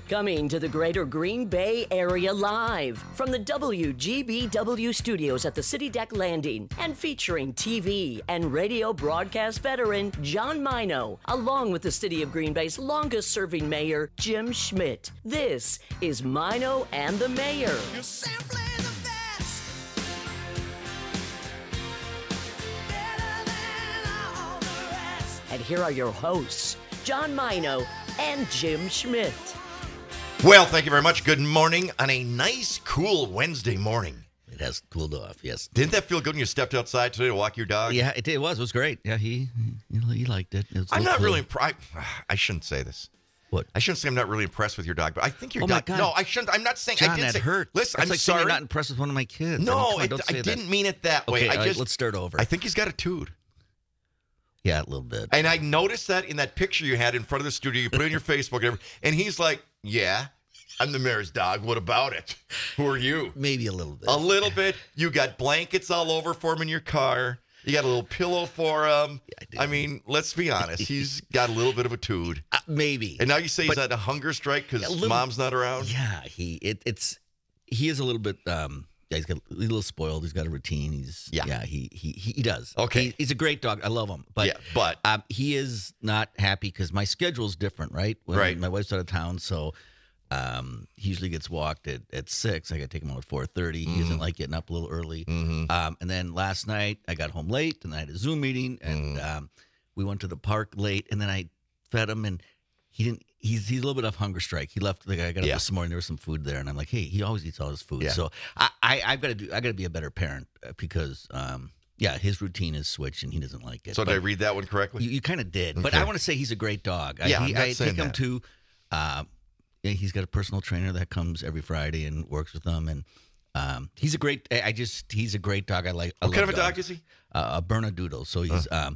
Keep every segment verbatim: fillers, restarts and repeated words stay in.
Coming to the greater Green Bay area live from the W G B W studios at the City Deck Landing and featuring T V and radio broadcast veteran John Mino, along with the City of Green Bay's longest-serving mayor, Jim Schmidt. This is Mino and the Mayor. You're simply the best. Better than all the rest. And here are your hosts, John Mino and Jim Schmidt. Well, thank you very much. Good morning on a nice, cool Wednesday morning. It has cooled off, yes. Didn't that feel good when you stepped outside today to walk your dog? Yeah, it, it was. It was great. Yeah, he he, he liked it. it was I'm not cool. really impressed. I shouldn't say this. What? I shouldn't say I'm not really impressed with your dog, but I think your Oh, my dog. God. No, I shouldn't. I'm not saying. John, I did that say, hurt. Listen, That's I'm like saying sorry. you're not impressed with one of my kids. No, I, mean, come on, it, don't I say didn't that. mean it that way. Okay, I all right, just. let's start over. I think he's got a tood. Yeah, a little bit. And I noticed that in that picture you had in front of the studio, you put it on your Facebook, and everything, and he's like, "Yeah, I'm the mayor's dog. What about it? Who are you?" Maybe a little bit. A little bit. You got blankets all over for him in your car. You got a little pillow for him. Yeah, I do. I mean, let's be honest. He's got a little bit of a tood. Uh, maybe. And now you say he's But- at a hunger strike because A little- mom's not around? Yeah, he it, it's he is a little bit. Um, yeah, he's got he's a little spoiled. He's got a routine. He's Yeah. yeah. He he he, he does. Okay. He, he's a great dog. I love him. But Yeah, but- um, he is not happy because my schedule's different. Right. When Right. My wife's out of town, so. Um, he usually gets walked at, at six. I got to take him out at four thirty. He doesn't like getting up a little early. Mhm. Um, and then last night I got home late, and I had a Zoom meeting, and Mm. um, we went to the park late, and then I fed him, and he didn't. He's he's a little bit off hunger strike. He left. Like I got up Yeah. this morning. There was some food there, and I'm like, hey, he always eats all his food. Yeah. So I, I I've got to do. I got to be a better parent uh, because um, yeah, his routine is switched, and he doesn't like it. So But did I read that one correctly? you, you kind of did, but Okay. I want to say he's a great dog. Yeah, I, I'm he, not I saying take him that. to. Uh, yeah, he's got a personal trainer that comes every Friday and works with them, and um, he's a great. I I just he's a great dog. I like. I what kind of love a dog dogs. is he? Uh, a Bernedoodle. So he's um,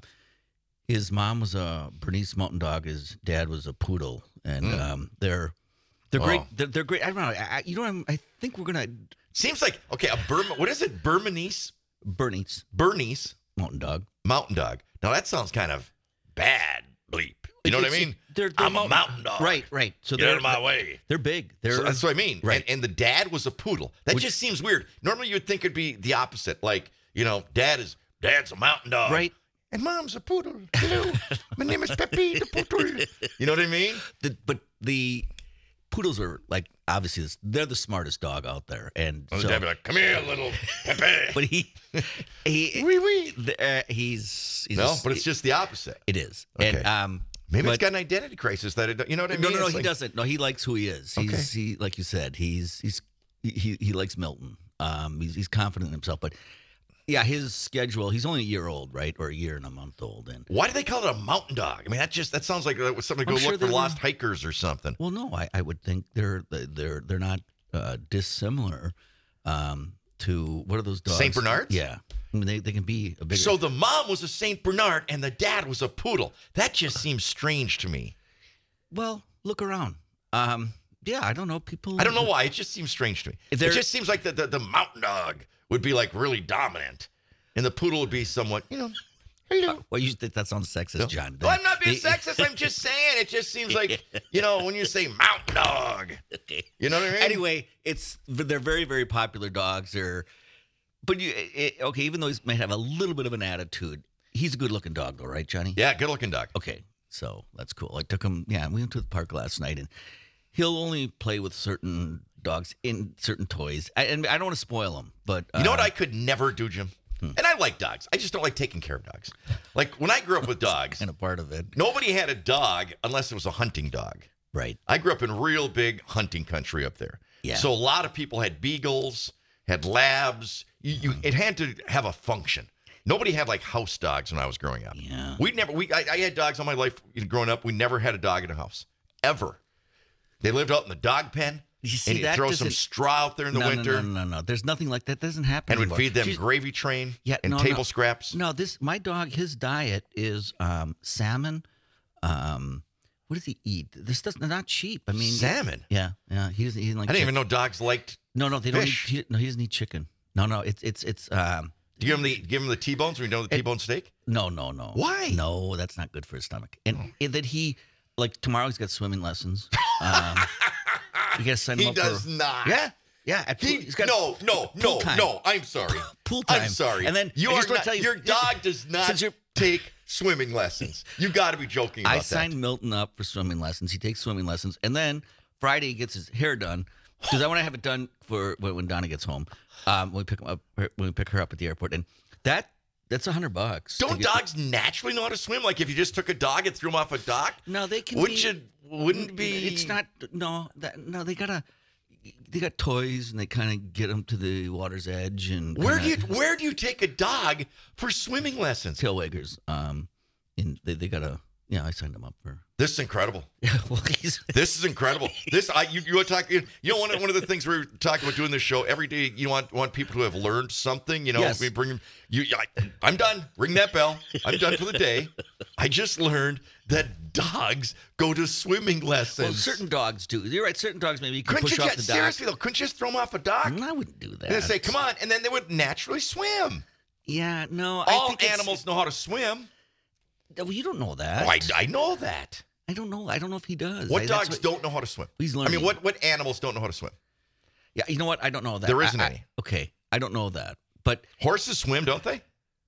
his mom was a Bernese Mountain Dog. His dad was a poodle, and Mm. um, they're they're great. Oh. They're, they're great. I don't know. I, I- you know, I'm, I think we're gonna Seems like, okay, a Burma, what is it? Burmese? Bernese Bernese Mountain Dog. mountain dog. Now that sounds kind of bad, bleep. You know what I It's- mean? They're, they're I'm a mountain dog. Right, right. So Get they're out of my way. They're big. They're So that's what I mean. Right. And, and the dad was a poodle. That Which- just seems weird. Normally you would think it'd be the opposite. Like, you know, dad is dad's a mountain dog. right. And mom's a poodle. Hello. My name is Pepe the poodle. You know what I mean? The, but the poodles are like obviously this- they're the smartest dog out there, and And so, the dad be like, come here, little Pepe. but he he Wee wee. the, uh, he's, he's No, a- but it's just the opposite. it is, Okay. and um Maybe but, it's got an identity crisis that it, you know what I mean? no no no It's he like- doesn't no he likes who he is. He's Okay. he like you said he's he's he he likes Milton. Um, he's he's confident in himself, but yeah, his schedule. He's only a year old, right, or a year and a month old, and Why do they call it a mountain dog? I mean, that just that sounds like that was something to I'm go sure look for they're- lost hikers or something. well, no, I, I would think they're they're they're not uh, dissimilar um, to what are those dogs? Saint Bernards? Yeah, I mean they, they can be a bigger. So the mom was a Saint Bernard and the dad was a poodle. That just seems strange to me. well, look around. Um, yeah, I don't know people. I don't know why. It just seems strange to me. It They're- just seems like the, the, the mountain dog would be like really dominant, and the poodle would be somewhat, you know, hello. Well, you think that sounds sexist, John? Well, I'm not being They- sexist. I'm just saying it just seems like, you know, when you say mountain dog, you know what I mean? Anyway, it's they're very very popular dogs. They're, but you it, okay? Even though he might have a little bit of an attitude, he's a good looking dog, though, right, Johnny? Yeah, good looking dog. Okay, so that's cool. I took him. Yeah, we went to the park last night, and he'll only play with certain dogs in certain toys. I, and I don't want to spoil him, but You know what uh, I could never do, Jim? Hmm. And I like dogs. I just don't like taking care of dogs. Like when I grew up with dogs, kind of part of it, nobody had a dog unless it was a hunting dog. right? I grew up in real big hunting country up there. Yeah. So a lot of people had beagles, had labs. You, you, it had to have a function. Nobody had like house dogs when I was growing up. Yeah. We never. We I, I had dogs all my life growing up. We never had a dog in a house ever. They lived out in the dog pen. You see, and you'd that throw some doesn't- straw out there in the no, winter, No, no, no, no, no. There's nothing like that. That doesn't happen. and would anymore. feed them She's- gravy train Yeah, and no, table no. scraps. No, this my dog. His diet is um, salmon. Um, what does he eat? This doesn't not cheap. I mean, Salmon? Yeah, yeah. He doesn't. He doesn't like. I didn't chick- even know dogs liked. No, no, they don't. Eat, fish. he, no, he doesn't eat chicken. No, no. It's it's it's. Um, Do you give him the give him the T-bones when you know the It- T-bone steak? no, no, no. Why? No, that's not good for his stomach. And Oh. and that he like tomorrow he's got swimming lessons. Um, You gotta sign him He up does for, not. Yeah, yeah. At He, pool- he's got no, no, pool no, time. no. I'm sorry. Pool time. I'm sorry. And then you I are just wanna not, tell you- your dog does not Since you're- take swimming lessons. You got to be joking about I that. signed Milton up for swimming lessons. He takes swimming lessons, and then Friday he gets his hair done because I want to have it done for when, when Donna gets home. Um, when we pick him up, when we pick her up at the airport, and that that's a hundred bucks. to Don't get- dogs naturally know how to swim? Like if you just took a dog and threw him off a dock, No, they can. wouldn't be, you? Wouldn't be. It's not. No, that, no. They gotta. They got toys, and they kind of get them to the water's edge, and Where do you kinda- where do you take a dog for swimming lessons? tail waggers. Um, and they they gotta. Yeah, I signed them up for. This is incredible. Yeah, well, he's. This is incredible. This I you you want to talk you know one of, one of the things we're talking about doing this show every day. You want want people who have learned something. You know, Yes. we bring them. You, I, I'm done. Ring that bell. I'm done for the day. I just learned that dogs go to swimming lessons. Well, certain dogs do. You're right. Certain dogs maybe you can couldn't push you off just, the dock. seriously though? Couldn't you just throw them off a dock? Mm, I wouldn't do that. And they say, "Come on," and then they would naturally swim. Yeah, no. I All think it's- animals know how to swim. Well, you don't know that. Oh, I, I know that. I don't know. I don't know if he does. What I, that's dogs don't know how to swim? He's I learning. mean, what what animals don't know how to swim? Yeah, you know what? I don't know that. There isn't I- I- any. Okay, I don't know that, but Horses swim, don't they?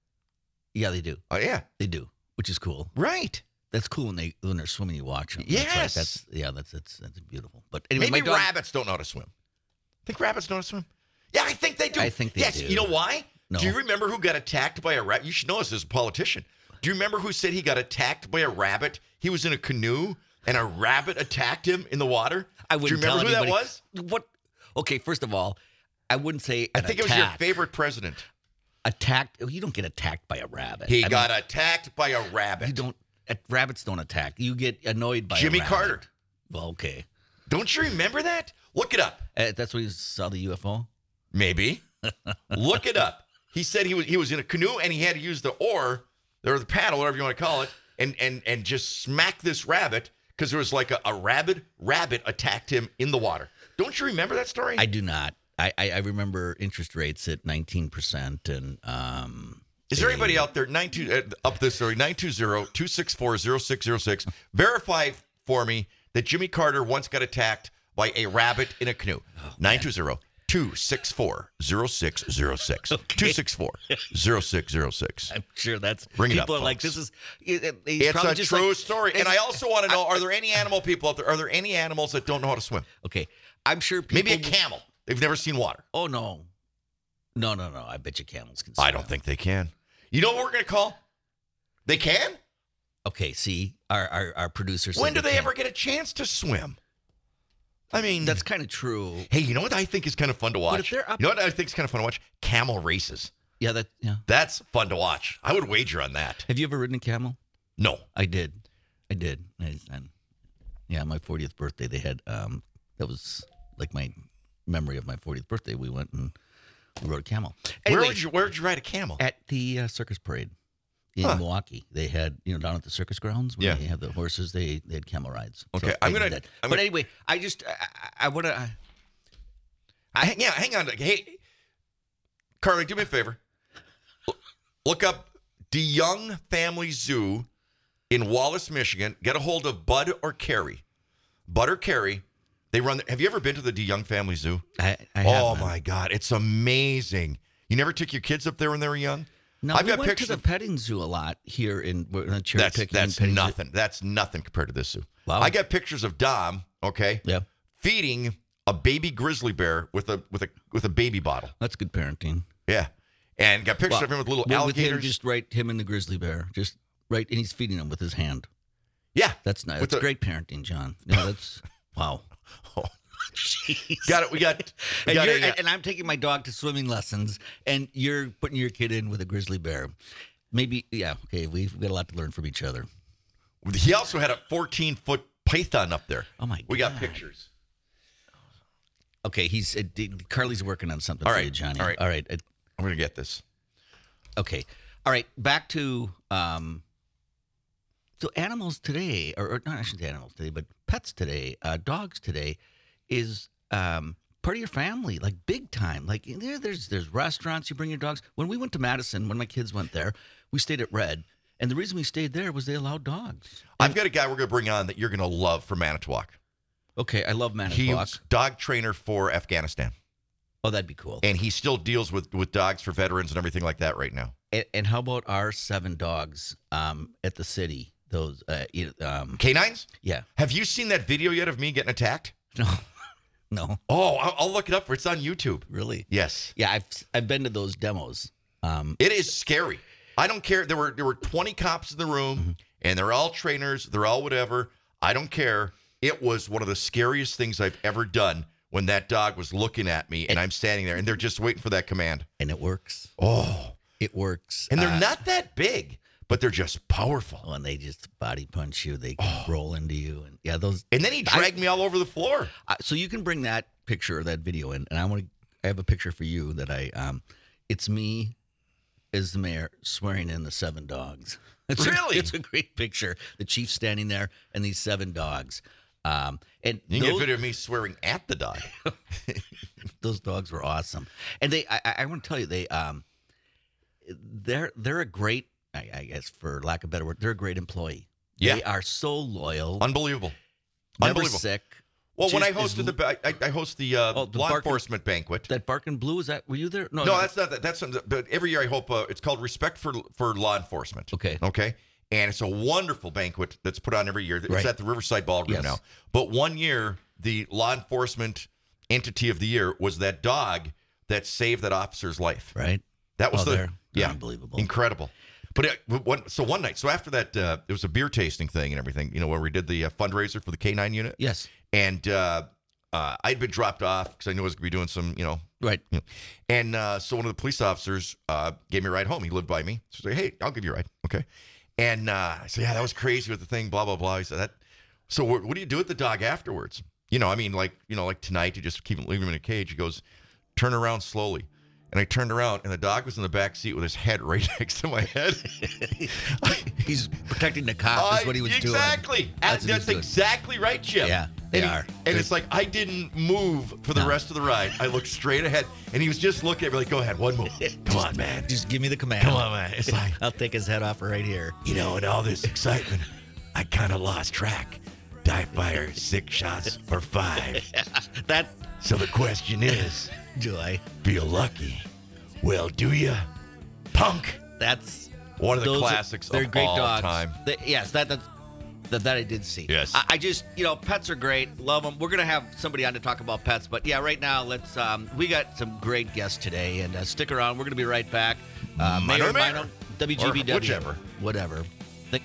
yeah, they do. Oh yeah, They do, which is cool. right. That's cool when they when they're swimming. You watch them. Yes. that's yeah, that's that's that's beautiful. But anyway, Maybe my dog, rabbits don't know how to swim. Think rabbits know how to swim? Yeah, I think they do. I think they yes, do. you know why? No. Do you remember who got attacked by a rabbit? You should know this as a politician. Do you remember who said he got attacked by a rabbit? He was in a canoe and a rabbit attacked him in the water. I Do wouldn't you remember who tell that anybody- was? What? Okay, first of all, I wouldn't say. I an think it was your attack. favorite president. Attacked. You don't get attacked by a rabbit. He I got mean, attacked by a rabbit. You don't. uh, Rabbits don't attack. You get annoyed by a Jimmy rabbit. Carter. Well, okay. Don't you remember that? Look it up. Uh, that's when he saw the U F O. Maybe. Look it up. He said he was he was in a canoe and he had to use the oar or the paddle, whatever you want to call it, and and and just smack this rabbit because there was like a, a rabid rabbit attacked him in the water. Don't you remember that story? I do not. I, I, I remember interest rates at nineteen percent, and um. Is there a- anybody out there nine two uh, up this story nine two zero, two six four, zero six zero six verify for me that Jimmy Carter once got attacked by a rabbit in a canoe. nine two zero, two six four, zero six zero six. two six four, zero six zero six. I'm sure that's Bring it people up, are like, folks. this is. it- it- he's It's probably a just true like- story. And I also want to know, are there any animal people out there? Are there any animals that don't know how to swim? Okay, I'm sure people. Maybe a camel. They've never seen water. Oh no, no, no, no! I bet you camels can. Swim. I don't think they can. You know what we're going to call? They can? Okay, see, our our, our producers. When do they ever get a chance to swim? I mean, That's kind of true. hey, you know what I think is kind of fun to watch? if they're up- You know what I think is kind of fun to watch? Camel races. Yeah, that. Yeah. That's fun to watch. I would wager on that. Have you ever ridden a camel? No. I did. I did. I, I, yeah, my fortieth birthday, they had. Um, that was like my memory of my fortieth birthday. We went and we rode a camel. Where Anyway, would you where would you ride a camel? at the uh, circus parade in Huh. Milwaukee. They had, you know, down at the circus grounds where Yeah. they have the horses. They they had camel rides. Okay, So I'm I did gonna- that. I'm but gonna- anyway, I just I, I, I want to. I, hang, yeah, hang on. Hey, Carly, do me a favor. L- Look up DeYoung Family Zoo in Wallace, Michigan. Get a hold of Bud or Carrie. Bud or Carrie. They run. Have you ever been to the DeYoung Family Zoo? I, I Oh have my God, it's amazing. You never took your kids up there when they were young? No, I've we got went pictures to the of- petting zoo a lot here in we're in cherry That's picking. and that's petting zoo. nothing. That's nothing compared to this zoo. Wow. I got pictures of Dom. Okay. Yeah, Feeding a baby grizzly bear with a with a with a baby bottle. that's good parenting. Yeah. And got pictures Well, of him with little well, with him, alligators. just right, him and the grizzly bear, just right, and he's feeding them with his hand. yeah. That's nice. With That's the- great parenting, John. No, that's wow. Oh. Jeez. Got it. We got. We And, got you're, a, uh, and I'm taking my dog to swimming lessons, and you're putting your kid in with a grizzly bear. Maybe, yeah, okay. We've got a lot to learn from each other. he also had a fourteen foot python up there. Oh my We got God. pictures. Okay, he's uh, d- Carly's working on something All for right, you, Johnny. all right. all right. uh, I'm gonna get this. Okay, all right. Back to um. So animals today, or, or not, I shouldn't say animals today, but pets today, uh, dogs today, is um part of your family, like big time. Like there, there's there's restaurants you bring your dogs. When we went to Madison, when my kids went there, we stayed at Red, and the reason we stayed there was they allowed dogs. I've got a guy we're gonna bring on that you're gonna love from Manitowoc. Okay, I love He Manitowoc. was dog trainer for Afghanistan, Oh, that'd be cool. and he still deals with, with dogs for veterans and everything like that right now. And, and how about our seven dogs um, at the city? Those, uh, you know, um, Canines? yeah. Have you seen that video yet of me getting attacked? No, no, Oh, I'll, I'll look it up. For It's on YouTube. really. Yes. Yeah, I've I've been to those demos. Um, It is scary. I don't care. There were there were twenty cops in the room, Mm-hmm. and they're all trainers. They're all whatever. I don't care. It was one of the scariest things I've ever done when that dog was looking at me, and I'm standing there, and they're just waiting for that command. and it works. Oh, It works. and they're Uh, not that big, but they're just powerful. when they just body punch you, they can roll into you, and yeah, those. And then he dragged me all over the floor. Uh, so you can bring that picture or that video in, and I want to. I have a picture for you that I. Um, it's me, as the mayor, swearing in the seven dogs. It's Really? A, it's a great picture. The chief standing there and these seven dogs. Um, and You can those, get video of me swearing at the dog. those dogs were awesome, and they. I, I want to tell you, they. Um, they're they're a great. I, I guess for lack of a better word, they're a great employee. Yeah. They are so loyal. Unbelievable. Never Unbelievable. sick. Well, when I Just is hosted the, ba- I, I host the, uh, Oh, the law Barking- enforcement banquet. That Barkin' Blue, is that, were you there? No, that's not that. That's something. that- But every year I hope uh, it's called Respect for for Law Enforcement. Okay. Okay. And it's a wonderful banquet that's put on every year. It's Right. at the Riverside Ballroom Yes. now. But one year, the law enforcement entity of the year was that dog that saved that officer's life. Right? That was Oh, the they're- they're yeah, unbelievable. incredible. But it, one, so one night, so after that, uh, it was a beer tasting thing and everything. You know, where we did the uh, fundraiser for the K nine unit. Yes. And uh, uh, I'd been dropped off because I knew I was going to be doing some, you know, Right. you know. And uh, so one of the police officers uh, gave me a ride home. He lived by me. So I said, hey, I'll give you a ride. Okay. And uh, I said, yeah, that was crazy with the thing, blah, blah, blah. He said, that. So what, what do you do with the dog afterwards? You know, I mean, like, you know, like tonight, you just keep leave him in a cage. He goes, turn around slowly. And I turned around, and the dog was in the back seat with his head right next to my head. He's protecting the cop, is what he was exactly. doing. Exactly. That's That's, what he's doing. exactly right, Chip. Yeah, they and he- are. And it's like I didn't move for the No. rest of the ride. I looked straight ahead, and he was just looking at me like, go ahead, one move. Come on, man. Just give me the command. Come on, man. It's like, I'll take his head off right here. you know, in all this excitement, I kind of lost track. Did I fire six shots or five? That, So the question is, do I? feel lucky? Well, do you? Punk. That's One of the those are- classics They're of great all dogs. time. They- yes, that, that's, that that I did see. Yes. I, I just, you know, pets are great. Love them. We're gonna have somebody on to talk about pets, but yeah, right now, let's. Um, we got some great guests today, and uh, stick around. We're gonna be right back. Uh, Minor Mayor Mayor. Mino, W G B W, Or whichever. whatever. Think-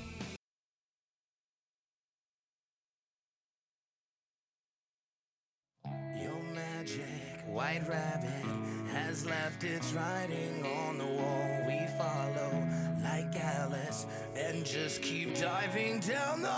Your magic white rabbit has left its writing on the wall. We follow like Alice and just keep diving down the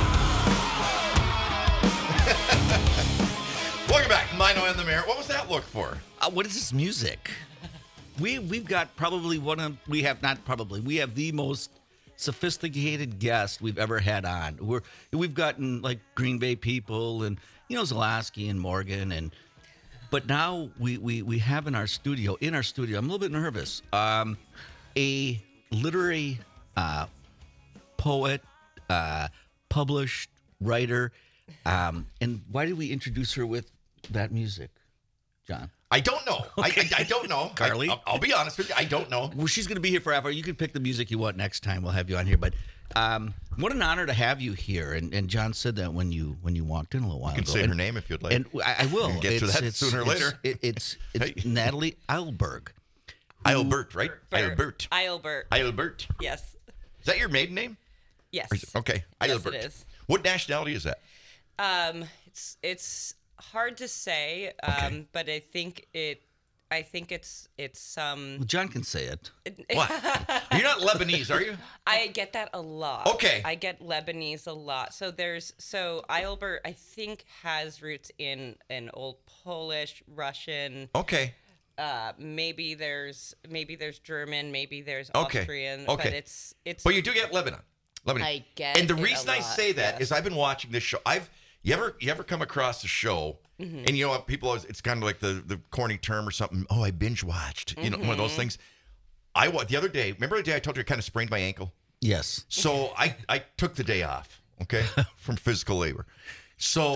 Welcome back, Mino and the Mayor. What was that look for? Uh, what is this music? We we've got probably one of we have not probably we have the most sophisticated guest we've ever had on. We're we've gotten like Green Bay people and you know Zalaski and Morgan and but now we we we have in our studio in our studio. I'm a little bit nervous. Um, a literary uh, poet, uh, published writer, um, and why did we introduce her with that music, John? I don't know. I, I, I don't know. Carly? I, I'll, I'll be honest with you. I don't know. Well, she's going to be here forever. You can pick the music you want next time. We'll have you on here. But um, what an honor to have you here. And, and John said that when you when you walked in a little while You can ago. say and, her name if you'd like. And I, I will We can get to It's- that it's- sooner or it's- later. It, it's it's Hey. Natalie Eilberg. Eilbert, right? Bert. Eilbert. Eilbert. Eilbert. Yes. Is that your maiden name? Yes. Or is it- Okay. Yes, Eilbert. it is. What nationality is that? Um, it's it's hard to say, um, Okay. but I think it. I think it's it's um. Well, John can say it. What? You're not Lebanese, are you? I get that a lot. Okay. I get Lebanese a lot. So there's so Eilbert I think has roots in an old Polish, Russian. Okay. Uh, maybe there's maybe there's German, maybe there's Okay. Austrian. Okay. But it's it's. But you do get Lebanon. Lebanon. I get And the it a reason I lot, say that is yes. I've been watching this show. I've you ever you ever come across a show Mm-hmm. and you know what people always it's kind of like the the corny term or something. Oh, I binge watched. You know, one of those Mm-hmm. things. I wa- the other day. Remember the day I told you I kind of sprained my ankle? Yes. So I, I took the day off, okay, from physical labor. So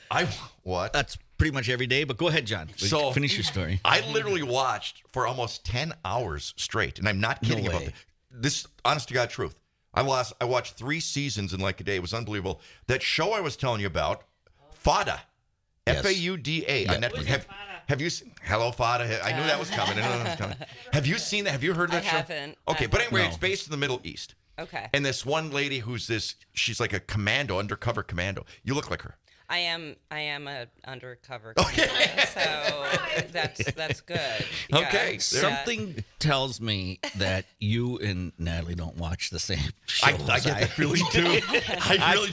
I what? That's pretty much every day. But go ahead, John. So- Finish your story. I literally watched for almost ten hours straight, and I'm not kidding No about way. this. This, honest to God, truth. I lost. I watched three seasons in like a day. It was unbelievable. That show I was telling you about, Fauda, Yes. F A U D A on Yeah. Netflix. Have, have you seen? Hello, Fauda. I knew that was coming. I knew that was coming. Have you seen that? Have you heard of I that show? haven't. Okay, I but anyway, No. it's based in the Middle East. Okay. And this one lady who's this, she's like a commando, undercover commando. You look like her. I am I am a undercover Okay. commando, so that's that's good. Yeah. Okay. Yeah. Something tells me that you and Natalie don't watch the same I, shows. I get that feeling too. I really,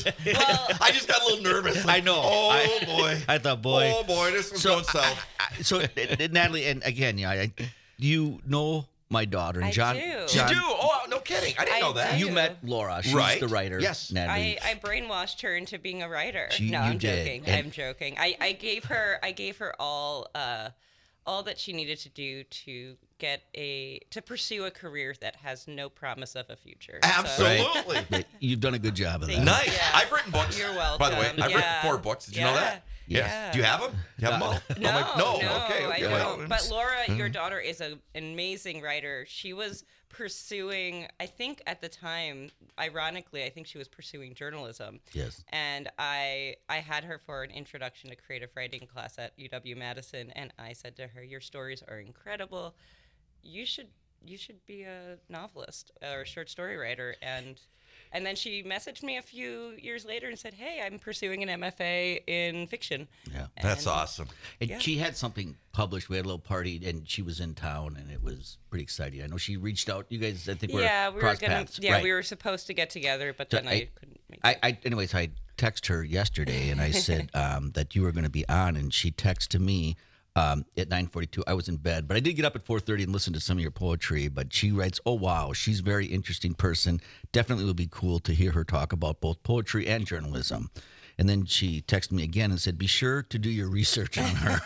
I just got a little nervous. I know. Oh I- boy. I thought, boy. Oh boy, this one's So, going south. I- I- so uh, uh, Natalie, and again, yeah, I, you know my daughter and I John. do. You John, do? Oh, no kidding. I didn't I know that. do. You met Laura. She's Right. the writer. Yes. Natalie. I, I brainwashed her into being a writer. She- no, you I'm did. joking. And- I'm joking. I, I gave her I gave her all uh, all that she needed to do to get a to pursue a career that has no promise of a future. So- Absolutely. But you've done a good job of that. Nice. Yeah. I've written books. You're By the way, welcome. I've written Yeah. four books. Did you know that? Yeah. Yes. Yeah. Do you have them? You have them all? No, I'm like, no. no, Okay. I Okay. don't. Well, But Laura, your daughter is a, an amazing writer. She was pursuing, I think at the time, ironically, I think she was pursuing journalism. Yes. And I I had her for an introduction to creative writing class at U W Madison, and I said to her, "Your stories are incredible. You should you should be a novelist or a short story writer." And and then she messaged me a few years later and said, "Hey, I'm pursuing an M F A in fiction." Yeah. That's And- awesome. And Yeah. she had something published. We had a little party, and she was in town, and it was pretty exciting. I know she reached out. You guys, I think, were Yeah, we were crossed gonna. paths. Yeah, right. we were supposed to get together, but So then I, I- couldn't make I, it. I, anyways, I texted her yesterday, and I said um, that you were going to be on, and she texted me um, at nine forty-two. I was in bed, but I did get up at four thirty and listen to some of your poetry. But she writes, "Oh wow, she's a very interesting person. Definitely would be cool to hear her talk about both poetry and journalism." And then she texted me again and said, "Be sure to do your research on her."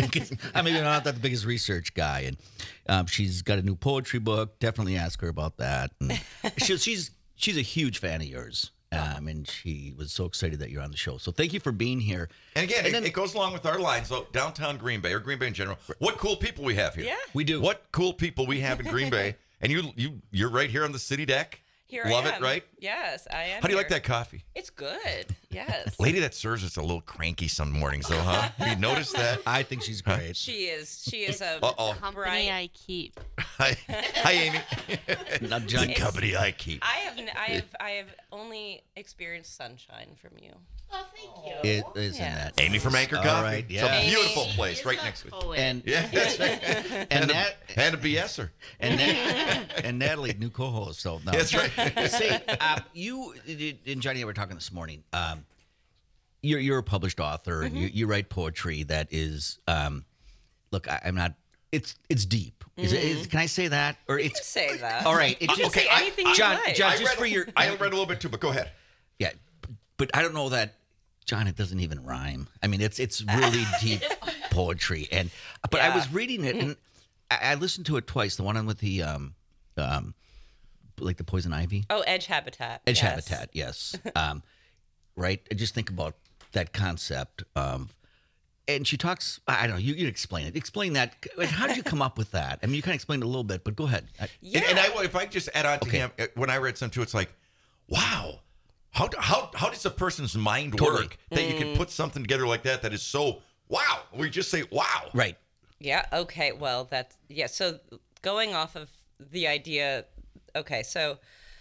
I mean, I'm not the biggest research guy, and um, she's got a new poetry book. Definitely ask her about that. And she, she's she's a huge fan of yours. Um, and she was so excited that you're on the show. So thank you for being here. And again, And it, then- it goes along with our line. So downtown Green Bay or Green Bay in general. What cool people we have here. Yeah. We do. What cool people we have in Green Bay. And you you you're right here on the city deck. Here Love I it, am. right? Yes, I am. How do you like here. that coffee? It's good. Yes. Lady that serves us a little cranky some mornings though, huh? Have you noticed that? I think she's great. She is. She is a. Uh-oh. Company Bright- I keep. Hi, hi Amy. Now, John, The company I keep. I have. n- I have. I have only experienced sunshine from you. Oh, thank you. it isn't Yeah. that. Amy from Anchor All Coffee. right, It's yeah. a beautiful Amy place is right a next to it. poet. And Yeah, that's right. and And, that a, and a BSer. and Nat, and Natalie, new co-host. So no. That's right. Say, um, you and Johnny and I were talking this morning. Um, you're you're a published author, and you, you write poetry that is. Um, look, I, I'm not. It's it's deep. Is it? Is, can I say that? Or You it's say that. all right. It's You just can say I- anything I- you John, like. John, I just read, for your. I read a little bit too, but go ahead. Yeah, but I don't know that, John. It doesn't even rhyme. I mean, it's it's really deep poetry, and but I Yeah. was reading it, and I, I listened to it twice. The one on with the um, um, like the poison ivy, Oh, edge habitat. edge yes. habitat. Yes, um, right. I just think about that concept. Um, and she talks. I don't know. You you explain it. Explain that. How did you come up with that? I mean, you kind of explained it a little bit, but go ahead. I- Yeah. And, and I, if I just add on to Okay. him, uh, when I read some too, it's like, wow, how how how does a person's mind Totally. work that you Mm. can put something together like that that is so wow? We just say wow. Right. Yeah. Okay. Well, that's yeah. So going off of the idea, okay. So,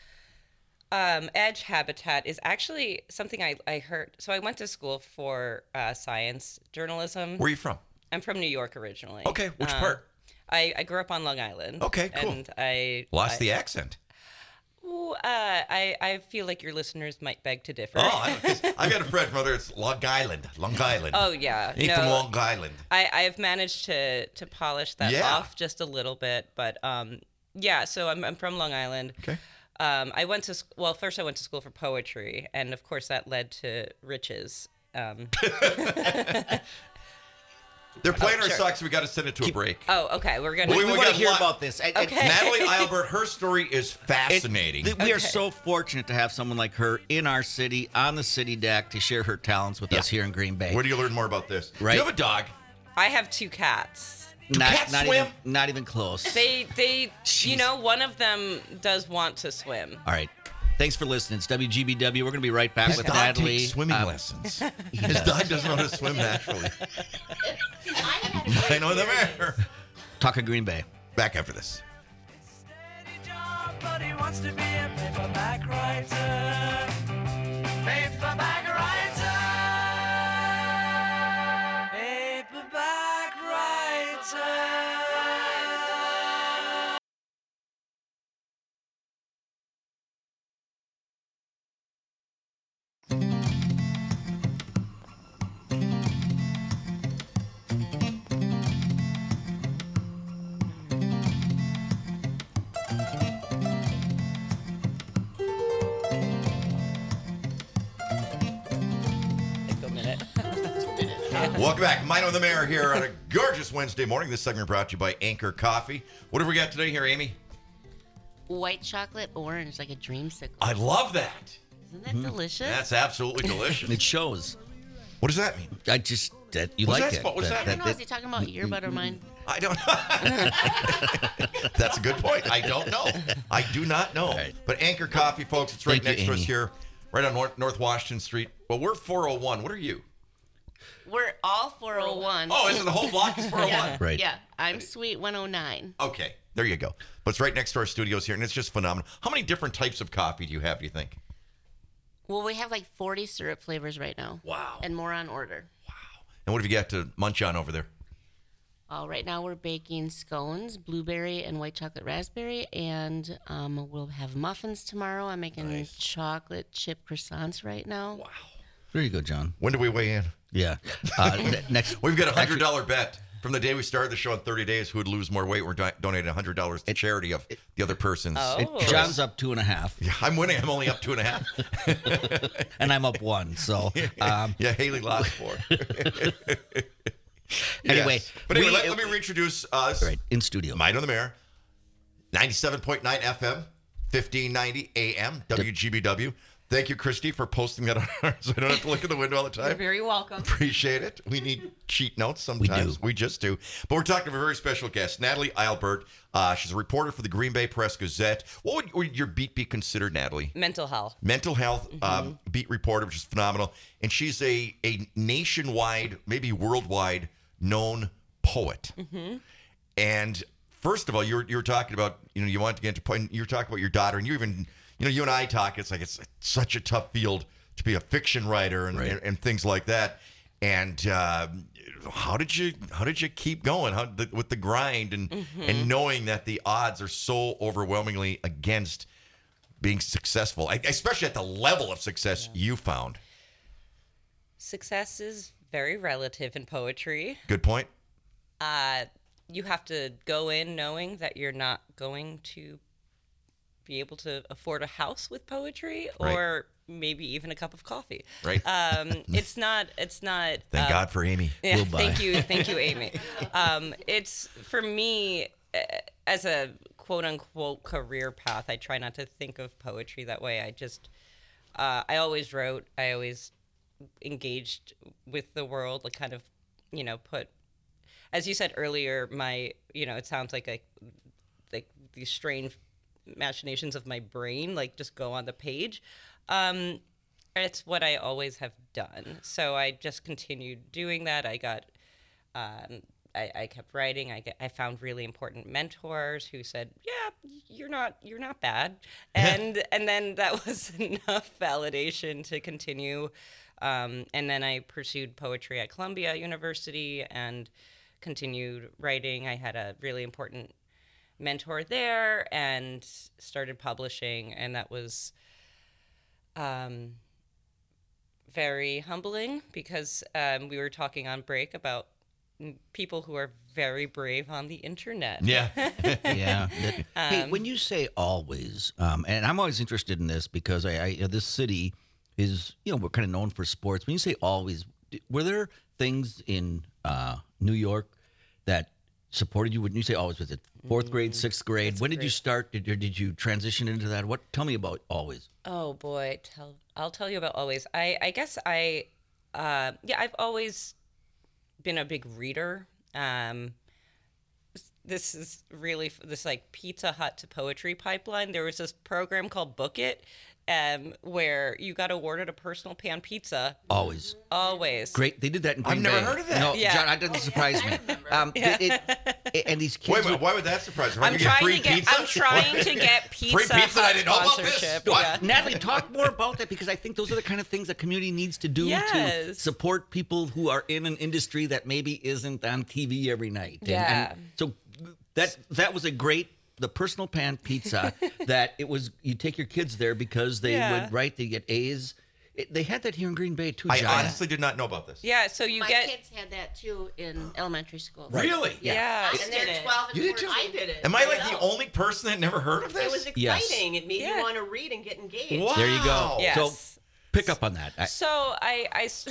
um, edge habitat is actually something I I heard. So I went to school for uh, science journalism. Where are you from? I'm from New York originally. Okay, which Um, part? I, I grew up on Long Island. Okay, cool. And I Lost I, the accent. Ooh, uh, I I feel like your listeners might beg to differ. Oh, I, 'cause I got a friend from there. It's Long Island. Long Island. Oh, yeah. He's No. from Long Island. I, I've managed to to polish that Yeah. off just a little bit, but um, yeah. So I'm I'm from Long Island. Okay. Um, I went to sc- well, first I went to school for poetry, and of course that led to riches. Um, They're playing Oh, our sure. socks. We got to send it to a break. Oh, okay. We're gonna. We- We, we want to got hear lot- about this. I- I- Okay. Natalie Eilbert, her story is It- fascinating. th- we are Okay. so fortunate to have someone like her in our city, on the city deck, to share her talents with Yeah. us here in Green Bay. Where do you learn more about this? Right. Do you have a dog? I have two cats. Do not, cats not swim? Even, not even close. They, they, Jeez. you know, one of them does want to swim. All right. Thanks for listening. It's W G B W. We're going to be right back His with dog Natalie. takes swimming Uh, lessons. His dog doesn't know how to swim naturally. I know the mayor. Talk of Green Bay. Back after this. Steady job, but he wants to be a paperback writer. Paperback writer. Paperback writer. Take a minute. Welcome back. Mino the Mayor here on a gorgeous Wednesday morning. This segment brought to you by Anchor Coffee. What have we got today here, Amy? White chocolate orange, like a dreamsicle. I love that. Isn't that delicious? That's absolutely delicious. It shows. What does that mean? I just that you What's like that it. spot? What's that? I don't know. Is he talking about your butter or mine? I don't know. That's a good point. I don't know. I do not know. right. But Anchor Coffee, folks, it's right Thank you, next to us Amy. here, right on North, North Washington Street. Well, we're four oh one. What are you? We're all four oh one. Oh, is it the whole block is four oh one? yeah. Right. Yeah. I'm Suite one oh nine. Okay, there you go. But it's right next to our studios here, and it's just phenomenal. How many different types of coffee do you have, do you think? Well, we have like forty syrup flavors right now. Wow. And more on order. And what have you got to munch on over there? Uh, right now we're baking scones, blueberry and white chocolate raspberry, and um, we'll have muffins tomorrow. I'm making Nice. chocolate chip croissants right now. Wow. There you go, John. When do we weigh in? Yeah. Uh, ne- next. We've got a actually- hundred dollar bet from the day we started the show in thirty days. Who would lose more weight? We're do- donating a hundred dollars to charity of the other person's. Oh. it- John's up two and a half, Yeah, I'm winning. I'm only up two and a half. and I'm up one. So, um, yeah, Haley lost four. Anyway, Yes. But anyway, we- let, let me reintroduce us. right in studio. Mino the Mayor, ninety-seven point nine F M, fifteen ninety A M, W G B W. Thank you, Christy, for posting that on ours so I don't have to look at the window all the time. You're very welcome. Appreciate it. We need cheat notes sometimes. do. We just do. But we're talking to a very special guest, Natalie Eilbert. Uh, she's a reporter for the Green Bay Press Gazette. What would, would your beat be considered, Natalie? Mental health. Mental health um, beat reporter, which is phenomenal. And she's a, a nationwide, maybe worldwide known poet. And first of all, you were, you were talking about, you know, you wanted to get into point. You were talking about your daughter, and you even, you know, you and I talk. It's like it's such a tough field to be a fiction writer and, Right. and, and things like that. And uh, how did you how did you keep going? How the, with the grind and and knowing that the odds are so overwhelmingly against being successful, I- especially at the level of success you found. Success is very relative in poetry. Good point. Uh, you have to go in knowing that you're not going to be able to afford a house with poetry, Right. or maybe even a cup of coffee. Right. Um, it's not. It's not. Thank um, God for Amy. Yeah, We'll buy. thank you, thank you, Amy. Um, it's for me uh, as a quote unquote career path. I try not to think of poetry that way. I just, uh, I always wrote. I always engaged with the world. Like kind of, you know, put, as you said earlier, my, you know, it sounds like a, like these strange machinations of my brain, like just go on the page. Um, it's what I always have done. So I just continued doing that. I got, um, I, I kept writing. I, get, I found really important mentors who said, "Yeah, you're not, you're not bad," and and then that was enough validation to continue. Um, and then I pursued poetry at Columbia University and continued writing. I had a really important mentor there and started publishing, and that was um, very humbling because um, we were talking on break about mm, people who are very brave on the internet. Yeah. Yeah. that- hey, Um, when you say always, um, and I'm always interested in this because I, I you know, this city is, you know, we're kind of known for sports. When you say always, d- were there things in uh, New York that supported you? Wouldn't you say always? Was it fourth grade, sixth grade? Sixth when did you grade. start? Did, or did you transition into that? What? Tell me about always. Oh boy, tell I'll tell you about always. I I guess I uh yeah, I've always been a big reader. Um this is really f- this like Pizza Hut to poetry pipeline. There was this program called Book It, um where you got awarded a personal pan pizza Always. always. Great. They did that in Green I've never Bay. heard of that. No, Yeah. John, that doesn't surprise me. Um, it- it- and these kids. Wait a minute, would- why would that surprise you? Am I I'm gonna get trying free to get pizza? I'm trying to get Pizza Free pizza? I Hut didn't know about this. sponsorship. What? Yeah. Natalie, talk more about that because I think those are the kind of things that community needs to do to Yes. support people who are in an industry that maybe isn't on T V every night. And, Yeah. and so that that was a great the personal pan pizza that it was you take your kids there because they Yeah. would right they get A's. It, they had that here in Green Bay too. I John. honestly did not know about this. Yeah, so you My get kids had that too in elementary school. Really? yeah. And they're did it. twelve and You did too? fourteen. I did it. Am I like myself. the only person that never heard of this? It was Yes. exciting. It made Yeah. you want to read and get engaged. Wow. There you go. Yes. So pick up on that. I, So I, I s-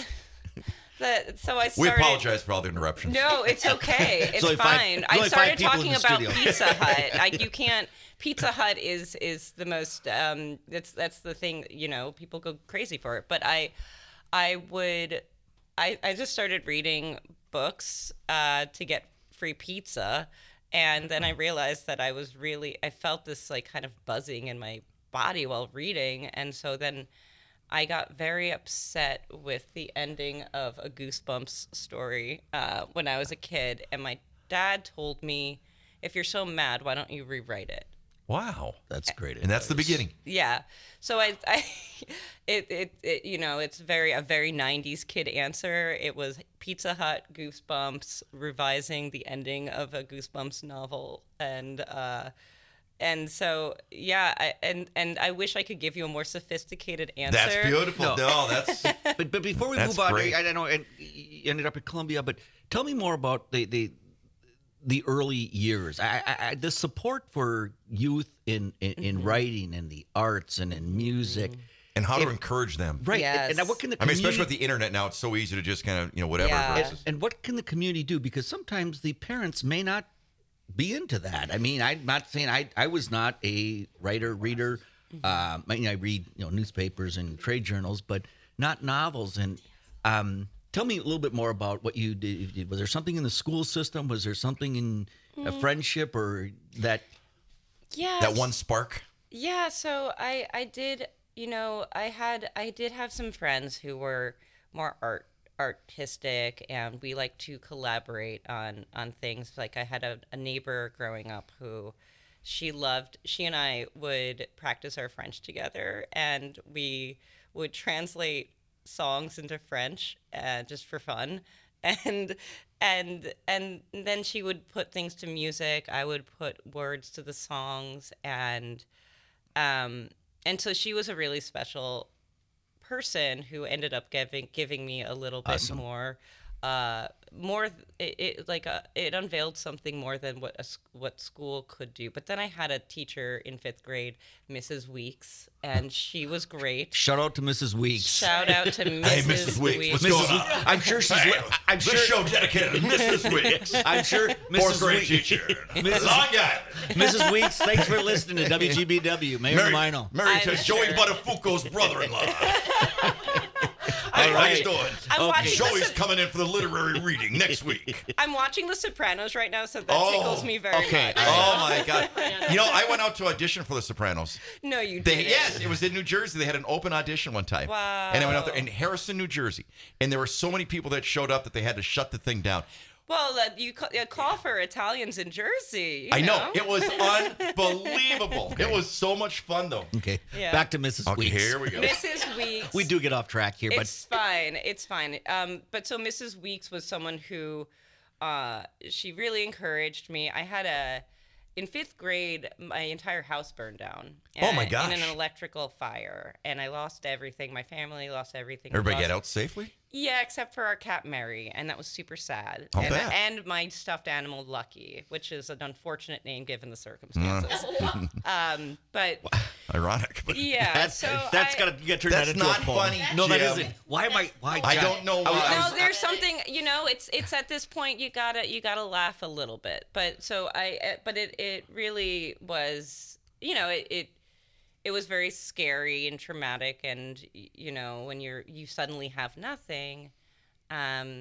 the, so I We started. apologize for all the interruptions. No, it's okay. It's only five- fine. there's I only five started people in talking the about studio. Pizza Hut. Like you can't. Pizza Hut is is the most. Um, that's that's the thing. You know, people go crazy for it. But I, I would, I I just started reading books uh, to get free pizza, and then I realized that I was really. I felt this like kind of buzzing in my body while reading, and so then. I got very upset with the ending of a Goosebumps story uh, when I was a kid, and my dad told me, "If you're so mad, why don't you rewrite it?" Wow. that's great. And that's the advice. beginning. Yeah. So I, I it, it, it, you know, it's very a very nineties kid answer. It was Pizza Hut, Goosebumps, revising the ending of a Goosebumps novel, and. Uh, And so, yeah, I, and and I wish I could give you a more sophisticated answer. That's beautiful. No. No, that's But but before we That's move on, great. I, I know and you ended up at Columbia, but tell me more about the the, the early years. I, I, I the support for youth in in, in Mm-hmm. writing and the arts and in music, and how to If- encourage them. right? And, and Yes. what can the I mean, community, especially with the internet now, it's so easy to just kind of, you know, whatever. Yeah. versus- and, and what can the community do? Because sometimes the parents may not be into that. I mean, I'm not saying I I was not a writer reader. Um, I, mean, I read you know newspapers and trade journals, but not novels. And um, tell me a little bit more about what you did. Was there something in the school system? Was there something in a friendship or that? Yeah. that one spark. Yeah, so I I did, you know, I had I did have some friends who were more art artistic, and we like to collaborate on on things. Like I had a, a neighbor growing up who she loved she and I would practice our French together, and we would translate songs into French uh, just for fun. And and and then she would put things to music. I would put words to the songs, and um and so she was a really special person who ended up giving giving me a little bit Awesome. more uh more it, it like a, it unveiled something more than what a, s- what school could do. But then I had a teacher in fifth grade, Missus Weeks, and she was great. Shout out to Missus Weeks. Shout out to Missus Hey, Missus Weeks, what's Missus going on? Weeks. I'm sure she's. Hey, li- I'm this sure. show dedicated to Missus Weeks, I'm sure fourth Missus grade Weeks. teacher, Missus Long Island. Missus Weeks, thanks for listening to W G B W. Mayor Married, Mino. married to I'm Joey sure. Buttafuoco's brother-in-law. Hey, All how you right. doing? I'm Okay. watching the Joey's Sop- coming in for the literary reading next week. I'm watching The Sopranos right now, so that Oh, tickles me very okay. much. Oh my God! You know, I went out to audition for The Sopranos. No, you They, didn't. yes, it was in New Jersey. They had an open audition one time. Wow. And I went out there in Harrison, New Jersey, and there were so many people that showed up that they had to shut the thing down. Well, uh, you call, uh, call for Italians in Jersey. you I know, know? it was unbelievable. It was so much fun, though. Okay, Yeah. back to Missus Okay, Weeks. here we go. Missus Weeks. We do get off track here, but It's fine. It's fine. Um, but so Missus Weeks was someone who, uh, she really encouraged me. I had a, in fifth grade, my entire house burned down. Oh, my uh, gosh. In an electrical fire, and I lost everything. My family lost everything. Everybody lost, get out safely? Yeah, except for our cat Mary, and that was super sad. I'll and, bet. and my stuffed animal Lucky, which is an unfortunate name given the circumstances. um, but ironic. But Yeah. That's so that's I, gotta you gotta turn That's that into not a poem. funny, No, that Jim. isn't. Why am I? Why? I John? don't know I was- why. I was- No, there's something, you know, it's it's at this point you gotta you gotta laugh a little bit. But so I, uh, but it it really was, you know, it it, it was very scary and traumatic, and y- you know, when you're you suddenly have nothing, um,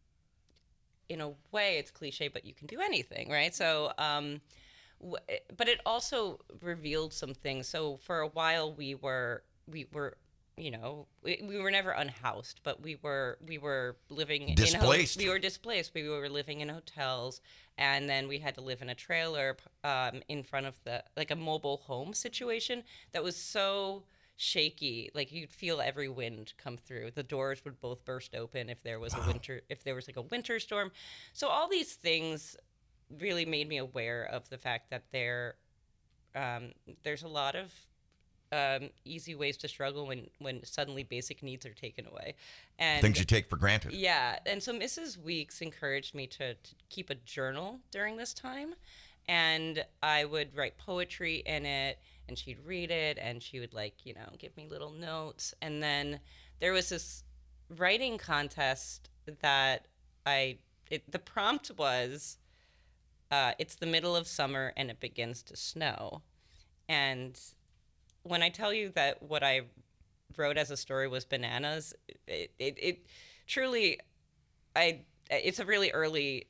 in a way it's cliche, but you can do anything, right? So um, w- but it also revealed some things. So for a while we were we were you know we, we were never unhoused, but we were we were living Displaced. in ho- we were displaced we were living in hotels, and then we had to live in a trailer um, in front of the like a mobile home situation that was so shaky, like you'd feel every wind come through. The doors would both burst open if there was a winter if there was like a winter storm. So all these things really made me aware of the fact that there um, there's a lot of um, easy ways to struggle when when suddenly basic needs are taken away, and Things you take for granted. yeah. And so Missus Weeks encouraged me to, to keep a journal during this time, and I would write poetry in it, and she'd read it, and she would, like, you know, give me little notes. And then there was this writing contest that I it, the prompt was uh, it's the middle of summer and it begins to snow. And when I tell you that what I wrote as a story was bananas, it, it, it truly, I it's a really early,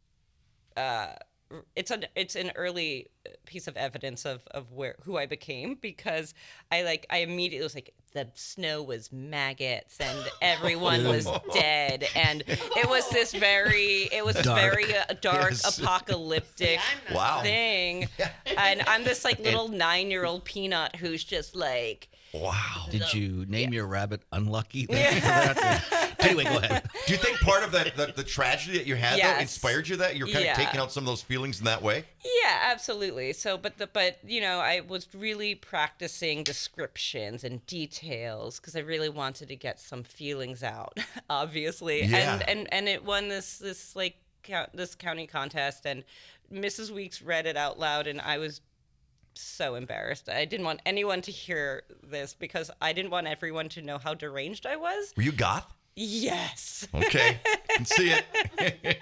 uh, it's an it's an early piece of evidence of, of where who I became, because I like I immediately was like, the snow was maggots and everyone was dead, and it was this very it was this Dark. very uh, dark Yes. apocalyptic Wow. thing, and I'm this like little nine year old peanut who's just like. Wow. Did you name your rabbit Unlucky? Thank you for that. Anyway, go ahead. Do you think part of that the, the tragedy that you had though Yes. inspired you that you're kind Yeah. of taking out some of those feelings in that way? Yeah, absolutely. So, but the but you know, I was really practicing descriptions and details because I really wanted to get some feelings out, obviously. Yeah. And and and it won this this like count, this county contest, and Missus Weeks read it out loud, and I was so embarrassed. I didn't want anyone to hear this because I didn't want everyone to know how deranged I was. Were you goth? Yes. Okay. Can see it.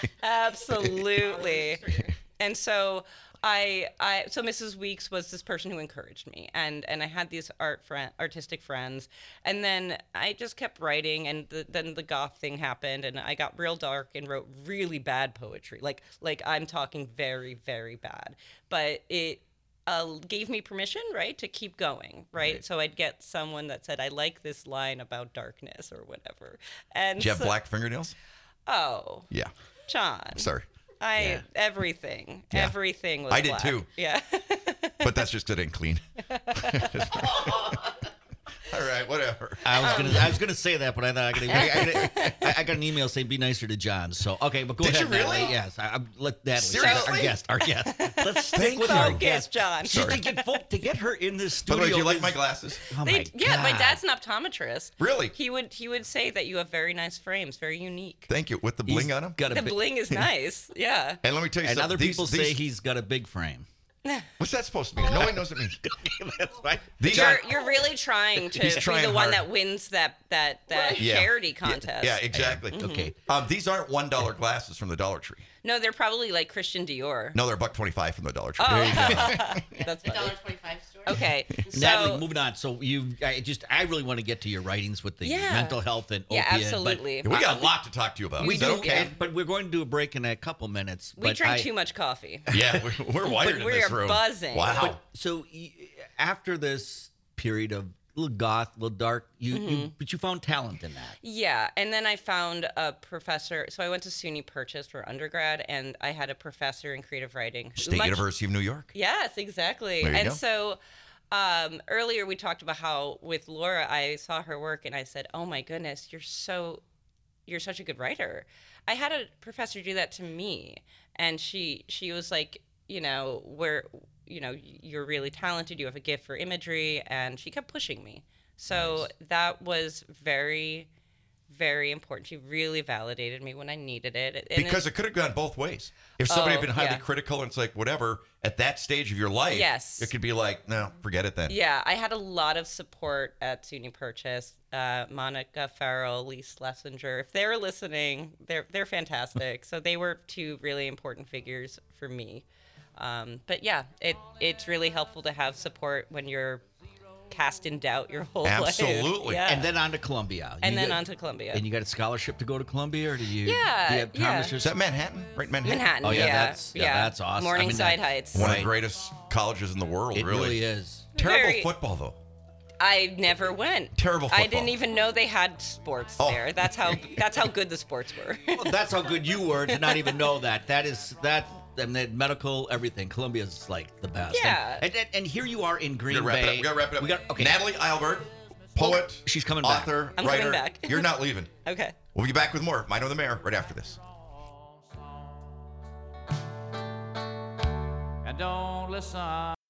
Absolutely. And so I, I, so Missus Weeks was this person who encouraged me, and and I had these art friend, artistic friends, and then I just kept writing, and the, then the goth thing happened, and I got real dark and wrote really bad poetry, like like I'm talking very very bad, but it. Uh, gave me permission, right, to keep going, right? Right. So I'd get someone that said, "I like this line about darkness," or whatever. And Do you have so- black fingernails? Oh, Yeah. John. Sorry. I Yeah. everything, Yeah. everything was. I did black. too. Yeah. But that's just it ain't clean. All right, whatever. I was gonna, I was gonna say that, but I thought I, could, I, I, I, I got an email saying be nicer to John. So okay, but go Did ahead. you really? Natalie. Yes, I, I let Natalie. Seriously? Our guest, our guest. Let's stick Thank with you. our Focus, guest, John. Just to get fo- to get her in this By the studio. way, do you like is- my glasses? Oh They, my yeah, my God. dad's an optometrist. Really? He would he would say that you have very nice frames, very unique. Thank you. With the He's bling on them? Got a The big, bling is nice. Yeah. And let me tell you and something. other these, people these, say he's got a big frame. What's that supposed to mean? No one knows what it means. That's right. These You're are you're really trying to He's be trying the one hard. that wins that that that Yeah. charity Yeah, contest. Yeah, exactly. Okay. Um, these aren't one dollar glasses from the Dollar Tree. No, they're probably like Christian Dior. No, they're a buck twenty-five from the Dollar Tree. Oh. There you go. That's Dollar funny. twenty-five store. Okay. So Natalie, moving on. So you, I just, I really want to get to your writings with the Yeah. mental health and Yeah, opiate, absolutely. We got a lot to talk to you about. We Is that do, okay? yeah. But, but we're going to do a break in a couple minutes. we but drink I- too much coffee. Yeah, we're, we're wired in we this are room. buzzing. Wow. But so y- after this period of little goth, little dark, you, Mm-hmm. you, but you found talent in that. Yeah, and then I found a professor. So I went to SUNY Purchase for undergrad, and I had a professor in creative writing. State Much- University of New York. Yes, exactly. There you and go. so um, earlier we talked about how with Laura, I saw her work, and I said, "Oh my goodness, you're so, you're such a good writer." I had a professor do that to me, and she she was like, you know, where you know you're really talented, you have a gift for imagery, and she kept pushing me. So that was very, very important. She really validated me when I needed it. And Because it could have gone both ways. If somebody Oh, had been highly yeah. critical and it's like, whatever, at that stage of your life, Yes. it could be like, no, forget it then. Yeah, I had a lot of support at SUNY Purchase. Uh, Monica Farrell, Lee Schlesinger. If they're listening, they're they're fantastic. So they were two really important figures for me. Um, but yeah, it it's really helpful to have support when you're cast in doubt your whole life. Absolutely. Yeah. And then on to Columbia. And You then got- on to Columbia. And you got a scholarship to go to Columbia, or do you? Yeah, do you have yeah. scholarships? Is that Manhattan? Right, Manhattan? Manhattan. Oh, yeah, yeah, that's- yeah, that's awesome. I mean, Morningside that- Heights. One of Right. the greatest colleges in the world, It really. really is. Terrible Very- football, though. I never went. Terrible I football. didn't even know they had sports Oh. there. That's how that's how good the sports were. Well, that's how good you were to not even know that. That is that. And then medical, everything. Columbia's like the best. Yeah. And, and, and here you are in We Green gotta wrap Bay. it up. We gotta wrap it up. We got okay. Natalie Eilbert, poet, she's coming back. author, I'm writer. coming back. You're not leaving. Okay. We'll be back with more Mino the Mayor right after this. And don't listen.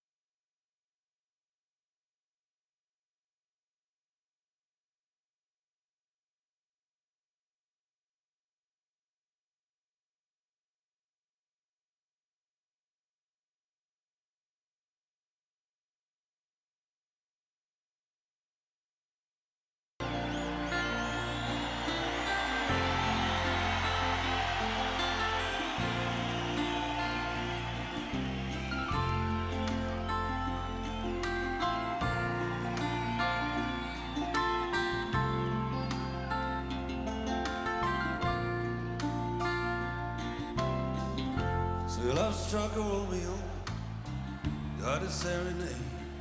Still I've struck a Romeo, got a serenade,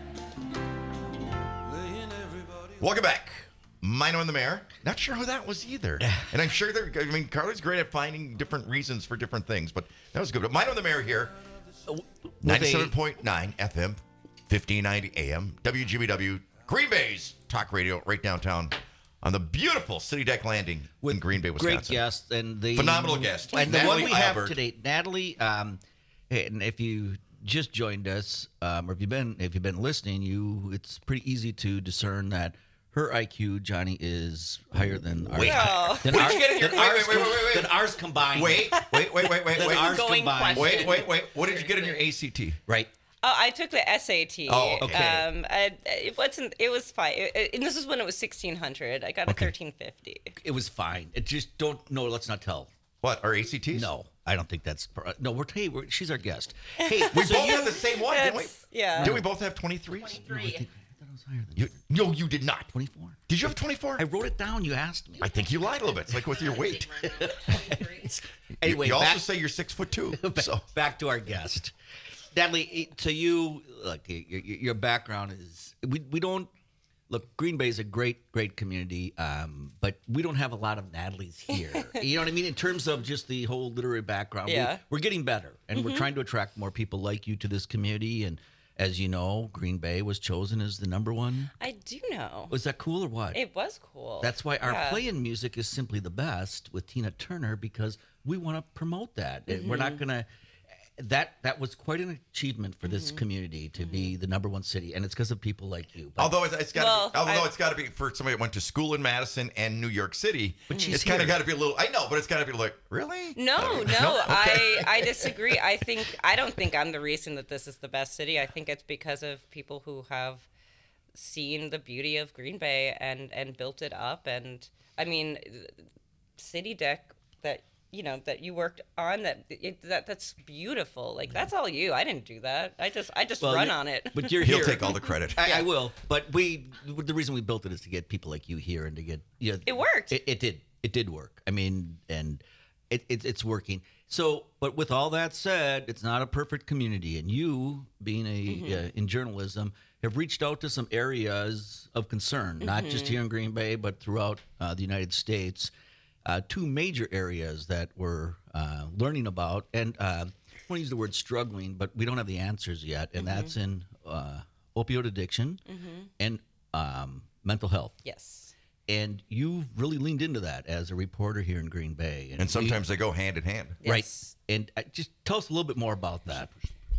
laying everybody. Welcome back. Mino and the Mayor. Not sure who that was either. And I'm sure they're, I mean, Carly's great at finding different reasons for different things, but that was good. But Mino and the Mayor here, ninety-seven point nine F M, fifteen ninety A M, W G B W, Green Bay's talk radio right downtown on the beautiful City Deck Landing in Green Bay, Wisconsin. Great guest and the Phenomenal guest. And the Natalie one we have Eilbert. today, Natalie. Um, and if you just joined us, um, or if you've been if you've been listening, you it's pretty easy to discern that her I Q, Johnny, is higher than ours. Wait. Oh. Than What ours, did you get in your- than wait, ours wait, wait, wait, wait. Than ours combined. Wait, wait, wait, wait, wait, Than wait. ours Going combined. question. Wait, wait, wait. What did you get in your A C T? Right. Oh, I took the S A T. Oh, okay. Um, I, it wasn't. It was fine. It, it- and this is when it was sixteen hundred. I got a thirteen fifty. It was fine. It just don't. No, let's not tell. What, our A C Ts? No, I don't think that's. pro- No, we're. Hey, we're, she's our guest. Hey, We so both you, have the same one, didn't we? That's- yeah. Did we both have twenty-threes? I thought it was higher than You, no, you did not. twenty-four. Did you have twenty-four? I wrote it down. You asked me. I think you lied a little bit. It's like with your weight. Anyway, you, you also back, say you're six foot two. So back to our guest, Natalie. To you, look, your, your your background is we we don't look. Green Bay is a great great community, um, but we don't have a lot of Natalie's here. You know what I mean? In terms of just the whole literary background, we- Yeah. we're getting better, and we're trying to attract more people like you to this community. And as you know, Green Bay was chosen as the number one. I do know. Was that cool or what? It was cool. That's why our Yeah. play-in music is simply the best with Tina Turner, because we want to promote that. And We're Mm-hmm. not gonna. That that was quite an achievement for Mm-hmm. this community to be the number one city, and it's because of people like you. But although it's, it's got Well, to be, although I- it's got to be for somebody that went to school in Madison and New York City. But she's it's kind of here. got to be a little. I know, but it's got to be like really. No, no, Okay. I I disagree. I think I don't think I'm the reason that this is the best city. I think it's because of people who have seen the beauty of Green Bay and and built it up. And I mean, City Deck that you know that you worked on that it, that that's beautiful. Like that's all you. I didn't do that. I just I just Well, run you- on it. But you're He'll here. take all the credit. I, I will. But we, the reason we built it is to get people like you here and to get, you know, It worked. It, it did. It did work. I mean, and it, it, it's working. So, but with all that said, it's not a perfect community. And you, being a Mm-hmm. uh, in journalism, have reached out to some areas of concern, not just Mm-hmm. here in Green Bay, but throughout uh, the United States. Uh, two major areas that we're uh, learning about, and uh, I want to use the word struggling, but we don't have the answers yet, and that's in uh, opioid addiction and um, mental health. Yes. And you've really leaned into that as a reporter here in Green Bay. And we- sometimes they go hand in hand. right. Yes. And uh, just tell us a little bit more about that.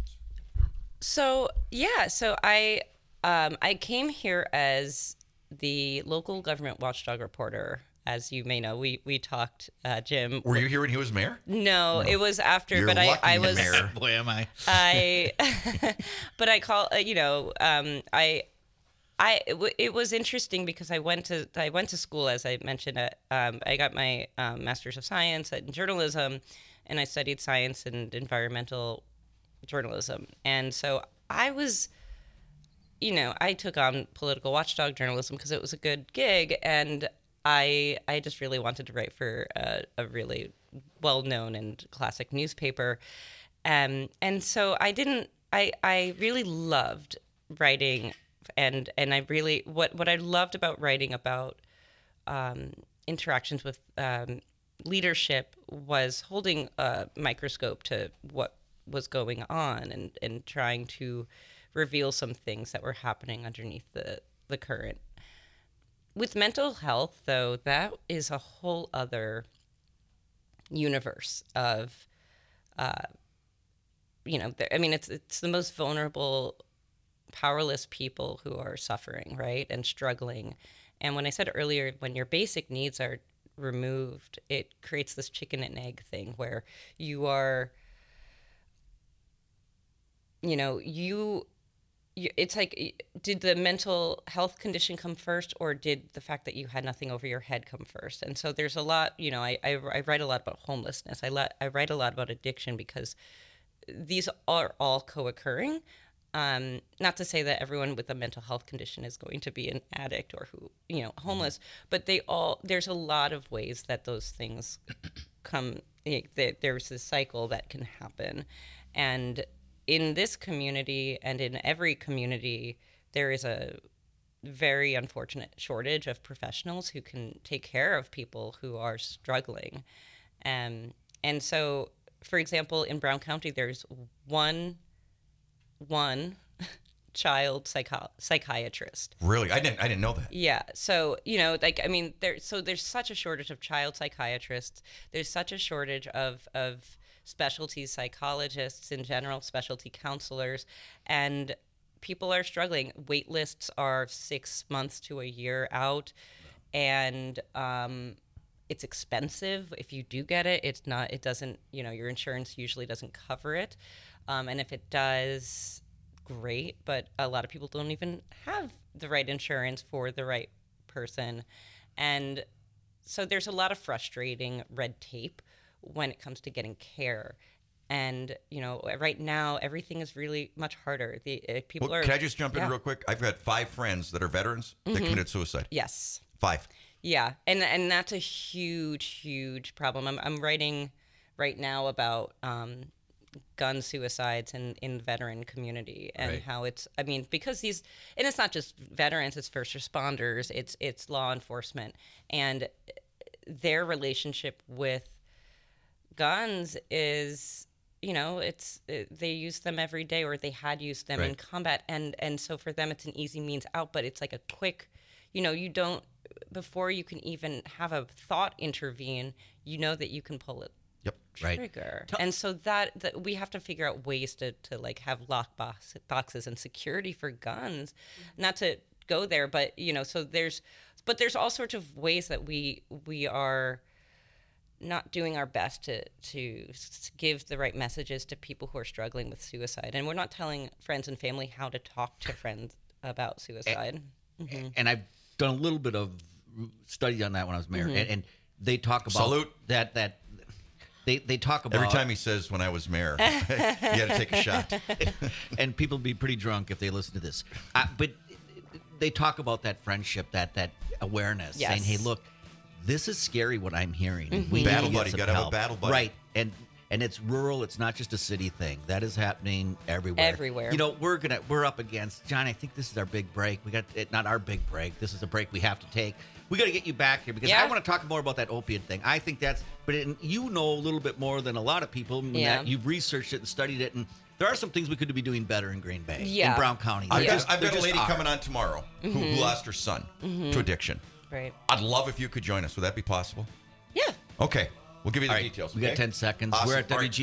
So yeah, so I um, I came here as the local government watchdog reporter as you may know, we we talked, uh, Jim. Were you here when he was mayor? No, it was after, You're but I, lucky, I was. Mayor. Boy, am I. I, but I call, uh, you know, um, I, I, it, w- it was interesting because I went to, I went to school, as I mentioned, uh, um, I got my um, Master's of Science in journalism, and I studied science and environmental journalism. And so I was, you know, I took on political watchdog journalism because it was a good gig, and I, I just really wanted to write for a, a really well-known and classic newspaper. Um, and so I didn't, I, I really loved writing, and, and I really, what, what I loved about writing about um, interactions with um, leadership was holding a microscope to what was going on, and, and trying to reveal some things that were happening underneath the, the current. With mental health, though, that is a whole other universe of, uh, you know, I mean, it's it's the most vulnerable, powerless people who are suffering, right, and struggling. And when I said earlier, when your basic needs are removed, it creates this chicken and egg thing where you are, you know, you, you it's like, did the mental health condition come first, or did the fact that you had nothing over your head come first? And so there's a lot, you know, I, I, I write a lot about homelessness. I, let, I write a lot about addiction because these are all co-occurring. Um, not to say that everyone with a mental health condition is going to be an addict or who, you know, homeless, but they all, there's a lot of ways that those things come, there's this cycle that can happen. And in this community and in every community, there is a very unfortunate shortage of professionals who can take care of people who are struggling. Um, and so, for example, in Brown County, there's one one child psycho- psychiatrist. Really? I didn't I didn't know that. Yeah. So, you know, like, I mean, there, so there's such a shortage of child psychiatrists. There's such a shortage of, of specialty psychologists in general, specialty counselors, and people are struggling. Wait lists are six months to a year out, and um, it's expensive. If you do get it, it's not, it doesn't, you know, your insurance usually doesn't cover it. Um, and if it does, great, but a lot of people don't even have the right insurance for the right person. And so there's a lot of frustrating red tape when it comes to getting care. And, you know, right now, everything is really much harder. The uh, people Well, are... can I just jump in yeah. real quick? I've got five friends that are veterans that Mhm. committed suicide. Yes. Five. Yeah, and and that's a huge, huge problem. I'm I'm writing right now about um, gun suicides in, in the veteran community, and Right. how it's, I mean, because these, and it's not just veterans, it's first responders, it's it's law enforcement, and their relationship with guns is, you know, it's it, they use them every day, or they had used them in Right. combat, and and so for them it's an easy means out, but it's like a quick, you know, you don't, before you can even have a thought intervene, you know that you can pull it Yep. Right. trigger. Tell- And so that, that we have to figure out ways to, to like have lock box, boxes and security for guns, not to go there, but, you know, so there's, but there's all sorts of ways that we, we are not doing our best to, to s- give the right messages to people who are struggling with suicide. And we're not telling friends and family how to talk to friends about suicide. hmm And I've done a little bit of study on that when I was mayor, Mm-hmm. and, and they talk about Salute. that that they they talk about Every time he says when I was mayor, you got to take a shot. and people be pretty drunk if they listen to this. Uh, but they talk about that friendship, that that awareness, Yes. saying, "Hey, look, this is scary. What I'm hearing. We Battle need to get buddy, some gotta have a help." battle buddy. right?" And and it's rural. It's not just a city thing. That is happening everywhere. Everywhere. You know, we're gonna we're up against John. I think this is our big break. We got it, not our big break. This is a break we have to take. We got to get you back here because Yeah. I want to talk more about that opiate thing. I think that's, but it, you know a little bit more than a lot of people. in Yeah. that you've researched it and studied it, and there are some things we could be doing better in Green Bay, Yeah. in Brown County. I've There got, just- I've there got a just lady are. coming on tomorrow who, who lost her son to addiction. Right. I'd love if you could join us. Would that be possible? Yeah. Okay. We'll give you the All right, details. we got okay? ten seconds. Awesome. We're at All right. W G